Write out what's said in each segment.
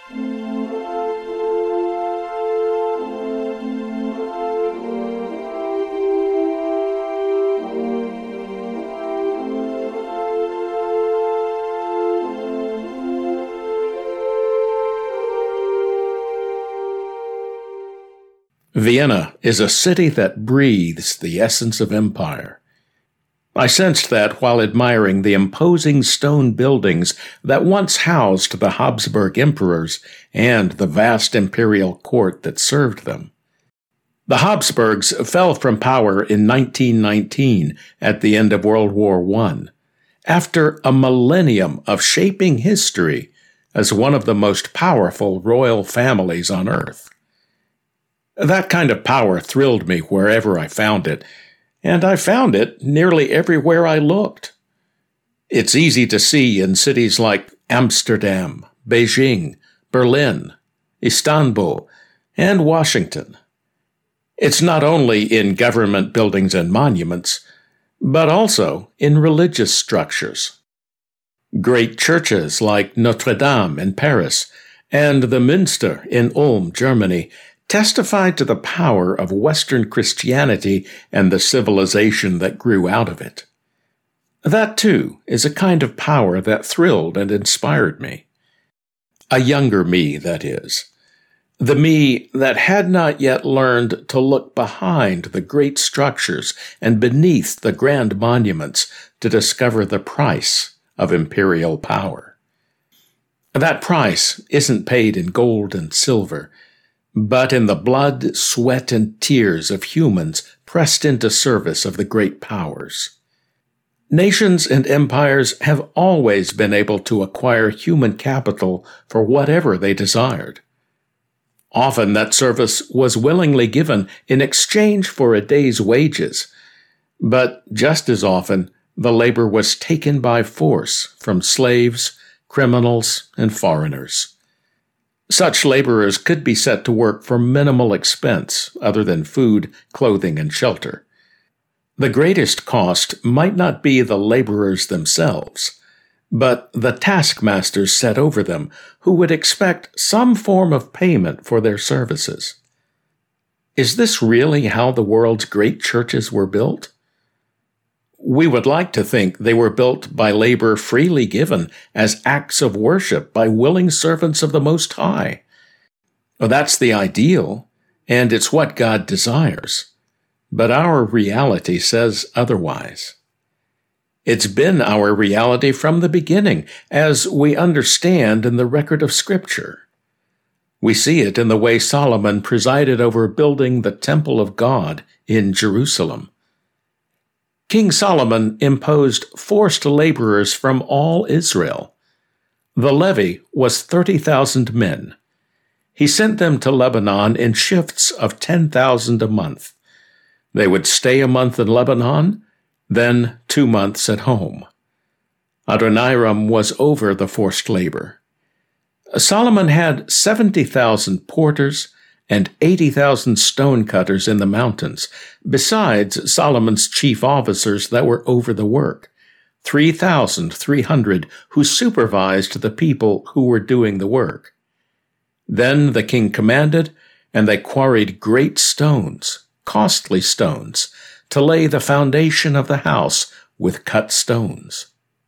Vienna is a city that breathes the essence of empire. I sensed that while admiring the imposing stone buildings that once housed the Habsburg emperors and the vast imperial court that served them. The Habsburgs fell from power in 1919 at the end of World War I, after a millennium of shaping history as one of the most powerful royal families on earth. That kind of power thrilled me wherever I found it, and I found it nearly everywhere I looked. It's easy to see in cities like Amsterdam, Beijing, Berlin, Istanbul, and Washington. It's not only in government buildings and monuments, but also in religious structures. Great churches like Notre Dame in Paris and the Münster in Ulm, Germany, testified to the power of Western Christianity and the civilization that grew out of it. That, too, is a kind of power that thrilled and inspired me. A younger me, that is. The me that had not yet learned to look behind the great structures and beneath the grand monuments to discover the price of imperial power. That price isn't paid in gold and silver, but in the blood, sweat, and tears of humans pressed into service of the great powers. Nations and empires have always been able to acquire human capital for whatever they desired. Often that service was willingly given in exchange for a day's wages, but just as often the labor was taken by force from slaves, criminals, and foreigners. Such laborers could be set to work for minimal expense other than food, clothing, and shelter. The greatest cost might not be the laborers themselves, but the taskmasters set over them who would expect some form of payment for their services. Is this really how the world's great churches were built? We would like to think they were built by labor freely given as acts of worship by willing servants of the Most High. Well, that's the ideal, and it's what God desires. But our reality says otherwise. It's been our reality from the beginning, as we understand in the record of Scripture. We see it in the way Solomon presided over building the temple of God in Jerusalem. King Solomon imposed forced laborers from all Israel. The levy was 30,000 men. He sent them to Lebanon in shifts of 10,000 a month. They would stay a month in Lebanon, then 2 months at home. Adoniram was over the forced labor. Solomon had 70,000 porters and 80,000 stonecutters in the mountains, besides Solomon's chief officers that were over the work, 3,300 who supervised the people who were doing the work. Then the king commanded, and they quarried great stones, costly stones, to lay the foundation of the house with cut stones.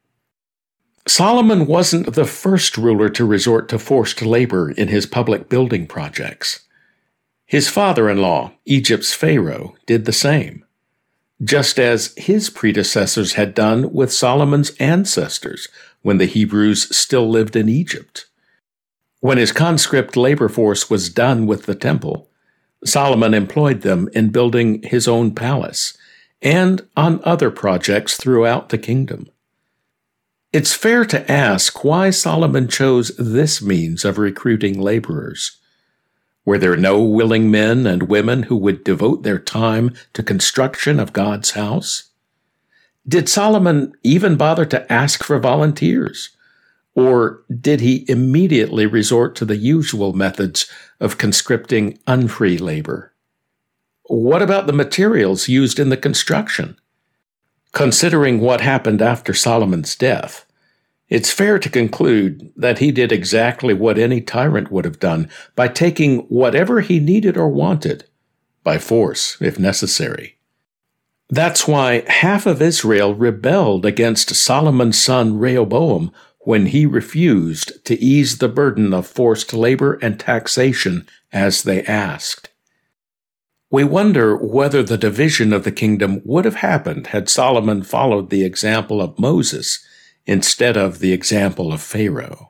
Solomon wasn't the first ruler to resort to forced labor in his public building projects. His father-in-law, Egypt's Pharaoh, did the same, just as his predecessors had done with Solomon's ancestors when the Hebrews still lived in Egypt. When his conscript labor force was done with the temple, Solomon employed them in building his own palace and on other projects throughout the kingdom. It's fair to ask why Solomon chose this means of recruiting laborers. Were there no willing men and women who would devote their time to construction of God's house? Did Solomon even bother to ask for volunteers? Or did he immediately resort to the usual methods of conscripting unfree labor? What about the materials used in the construction? Considering what happened after Solomon's death, It's fair to conclude that he did exactly what any tyrant would have done by taking whatever he needed or wanted, by force if necessary. That's why half of Israel rebelled against Solomon's son Rehoboam when he refused to ease the burden of forced labor and taxation as they asked. We wonder whether the division of the kingdom would have happened had Solomon followed the example of Moses instead of the example of Pharaoh.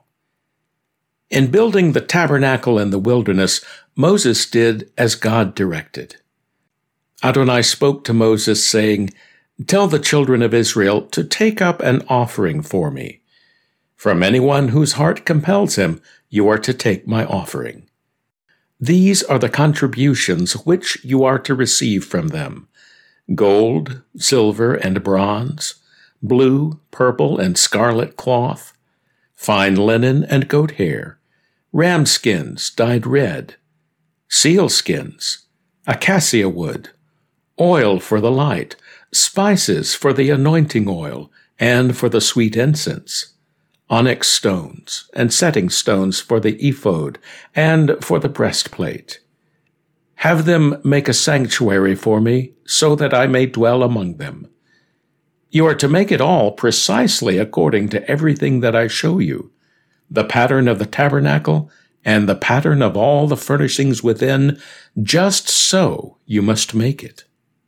In building the tabernacle in the wilderness, Moses did as God directed. Adonai spoke to Moses, saying, "Tell the children of Israel to take up an offering for me. From anyone whose heart compels him, you are to take my offering. These are the contributions which you are to receive from them: gold, silver, and bronze, blue, purple, and scarlet cloth, fine linen and goat hair, ram skins dyed red, seal skins, acacia wood, oil for the light, spices for the anointing oil and for the sweet incense, onyx stones and setting stones for the ephod and for the breastplate. Have them make a sanctuary for me, so that I may dwell among them. You are to make it all precisely according to everything that I show you, the pattern of the tabernacle and the pattern of all the furnishings within, just so you must make it."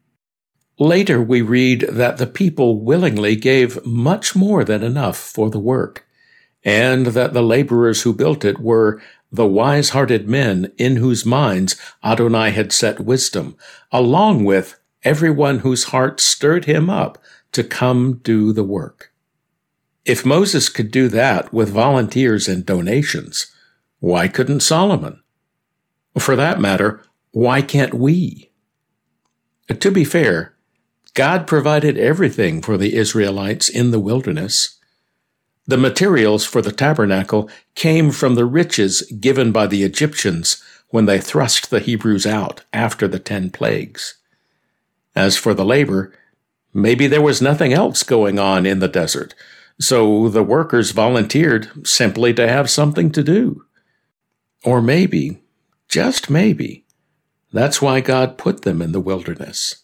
Later we read that the people willingly gave much more than enough for the work, and that the laborers who built it were the wise-hearted men in whose minds Adonai had set wisdom, along with everyone whose heart stirred him up to come do the work. If Moses could do that with volunteers and donations, why couldn't Solomon? For that matter, why can't we? To be fair, God provided everything for the Israelites in the wilderness. The materials for the tabernacle came from the riches given by the Egyptians when they thrust the Hebrews out after the 10 plagues. As for the labor, maybe there was nothing else going on in the desert, so the workers volunteered simply to have something to do. Or maybe, just maybe, that's why God put them in the wilderness.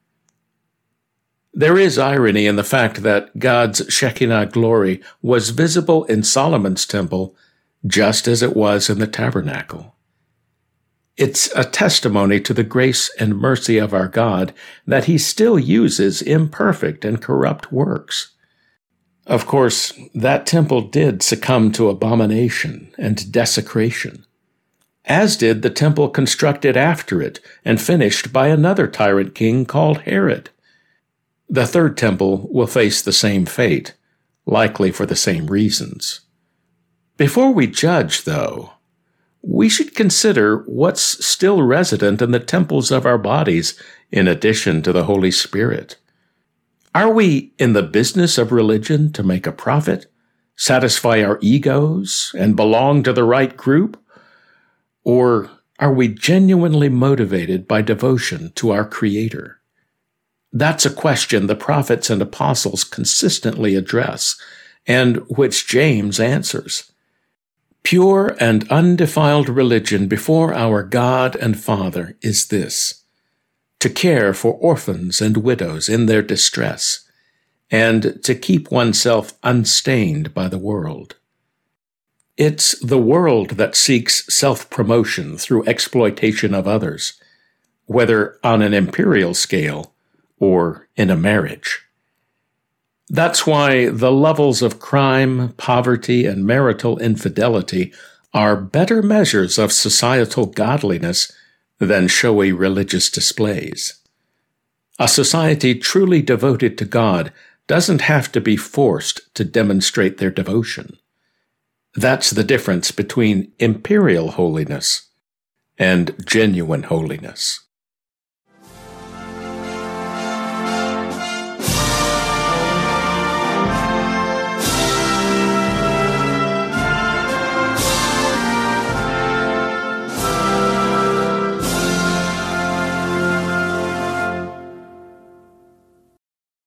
There is irony in the fact that God's Shekinah glory was visible in Solomon's temple just as it was in the tabernacle. It's a testimony to the grace and mercy of our God that he still uses imperfect and corrupt works. Of course, that temple did succumb to abomination and desecration, as did the temple constructed after it and finished by another tyrant king called Herod. The third temple will face the same fate, likely for the same reasons. Before we judge, though, we should consider what's still resident in the temples of our bodies in addition to the Holy Spirit. Are we in the business of religion to make a profit, satisfy our egos, and belong to the right group? Or are we genuinely motivated by devotion to our Creator? That's a question the prophets and apostles consistently address, and which James answers. Pure and undefiled religion before our God and Father is this: to care for orphans and widows in their distress, and to keep oneself unstained by the world. It's the world that seeks self-promotion through exploitation of others, whether on an imperial scale or in a marriage. That's why the levels of crime, poverty, and marital infidelity are better measures of societal godliness than showy religious displays. A society truly devoted to God doesn't have to be forced to demonstrate their devotion. That's the difference between imperial holiness and genuine holiness.